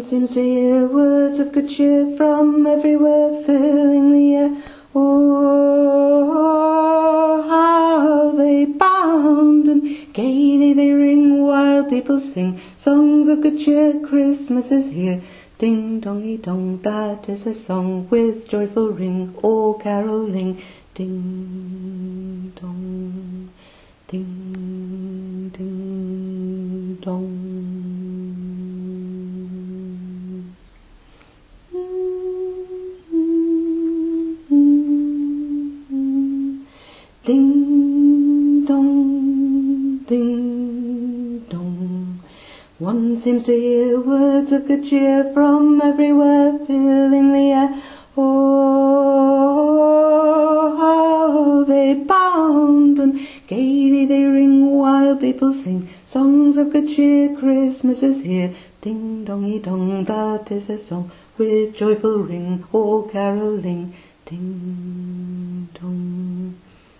seems to hear words of good cheer from everywhere, filling the air. Oh, how they bound and gaily they ring, while people sing songs of good cheer. Christmas is here. Ding-dong-y-dong, that is a song with joyful ring, all caroling. Ding-dong, ding-ding-dong. Ding-dong, ding-dong. One seems to hear words of good cheer from everywhere, filling the air. Oh, how they bound and gaily they ring, while people sing songs of good cheer. Christmas is here. Ding-dong-y-dong, that is a song with joyful ring, all caroling. Ding-dong,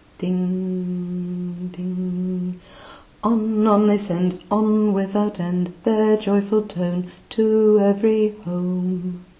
ding-ding. On they send, on without end, their joyful tone to every home.